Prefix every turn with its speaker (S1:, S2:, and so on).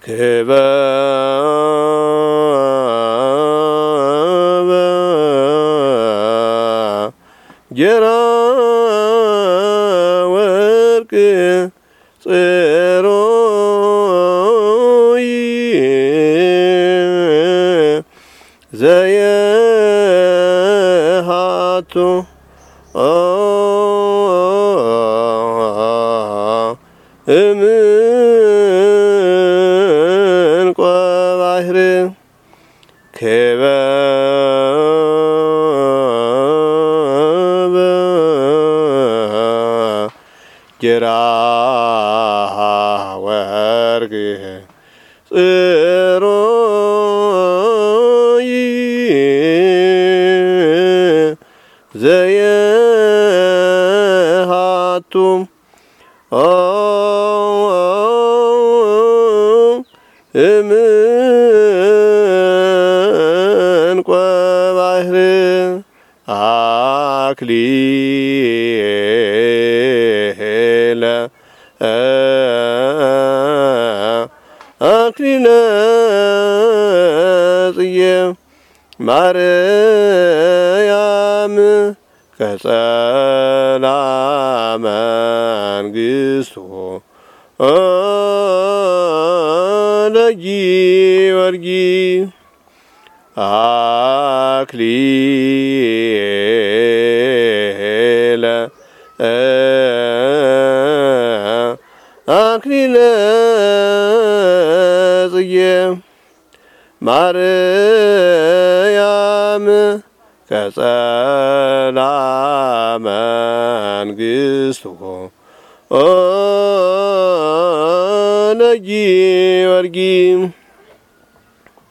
S1: ክበበ ጌራ ወርቅ ጽሩይ ዘየሃቱ እምንቆ ባሕር ክበበ ጌራ ወርቅ ጽሩይ ዘየሃቱ እምንቆ ባሕር አክሊለ ጽጌ ማርያም ቀጸላ መንግሥቱ ለጊዮርጊስ አክሊለ ጽጌ ማርያም ቀጸላ መንግሥቱ ለጊዮርጊስ